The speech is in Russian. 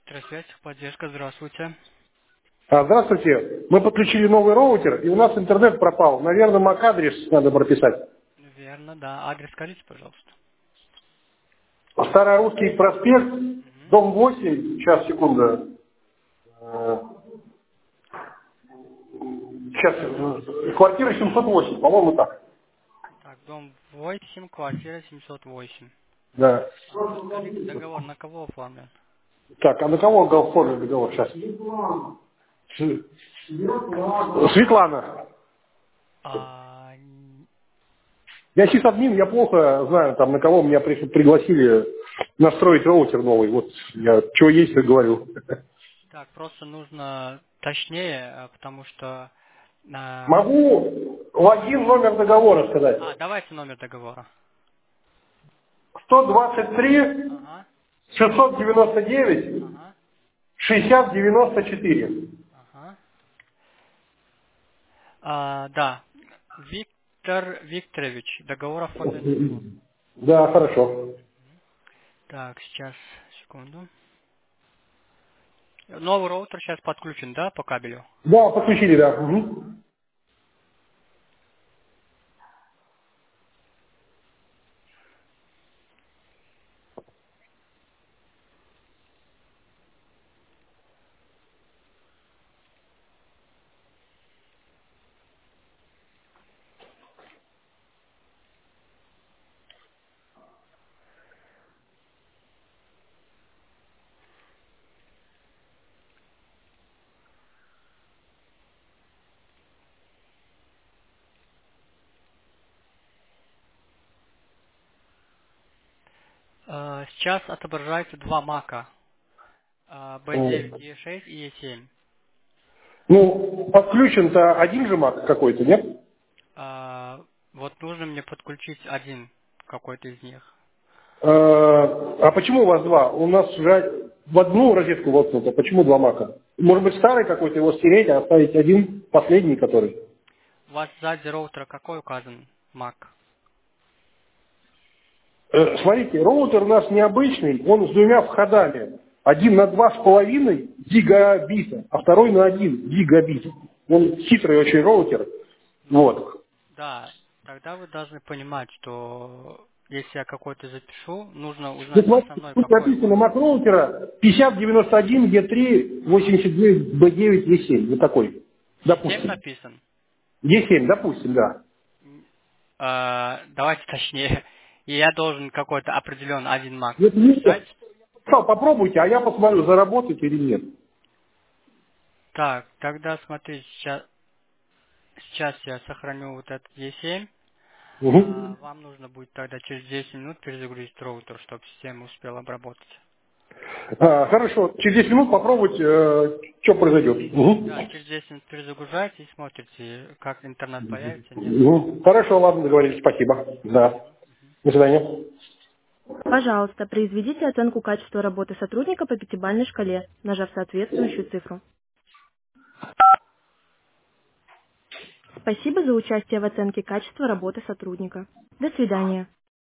Электросвязь, поддержка, здравствуйте. Здравствуйте. Мы подключили новый роутер, и у нас интернет пропал. Наверное, MAC-адрес надо прописать. Верно, да. Адрес скажите, пожалуйста. Старорусский проспект, Мгм. дом 8. Сейчас, секунду. Сейчас, квартира 708, по-моему, так. Так, дом 8, квартира 708. Да. Скажите, договор на кого оформлен? Так, а на кого оформлен договор сейчас? Светлана. А, Я сисадмин, я плохо знаю, там, на кого меня пригласили настроить роутер новый. Вот я чего есть, то говорю. так, просто нужно точнее, потому что... Могу логин, номер договора сказать. давайте номер договора. 123 Ага, 699 ага, 6094. ага. Да, Виктор Викторович, договор оформлен. Да, хорошо. Так, сейчас, секунду. Новый роутер сейчас подключен, да, по кабелю? Да, подключили, да. Мгм. Сейчас отображается два мака. B9, E6 и E7. Ну, подключен-то один же маг какой-то, нет? Вот нужно мне подключить один какой-то из них. А почему у вас два? У нас же в одну розетку воткнуто. Почему два мака? Может быть, старый какой-то, его стереть, а оставить один, последний который? У вас сзади роутера какой указан мак? Смотрите, роутер у нас необычный, он с двумя входами. Один на 2,5 гигабита, а второй на 1 гигабит. Он хитрый очень роутер. Ну, Вот. да, тогда вы должны понимать, что если я какой-то запишу, нужно Тут, узнать смотрите, основной тут какой написано мак. Mac роутера 5091 G3 Ага. 89 B9 E7. Вот такой. E7 Допустим. написан. E7, допустим, да. Давайте точнее. И я должен какой-то определенный один мак Вот записать. нет. Попробуйте, а я посмотрю, заработает или нет. Так, тогда смотрите, сейчас я сохраню вот этот E7. Мгм. Вам нужно будет тогда через 10 минут перезагрузить роутер, чтобы система успела обработать. Хорошо, через 10 минут попробуйте, что произойдет. Да, Мгм. через 10 минут перезагружайте и смотрите, как интернет появится, нет. Хорошо, ладно, договорились, спасибо. Да. Спасибо. До свидания. Пожалуйста, произведите оценку качества работы сотрудника по пятибалльной шкале, нажав соответствующую цифру. Спасибо за участие в оценке качества работы сотрудника. До свидания.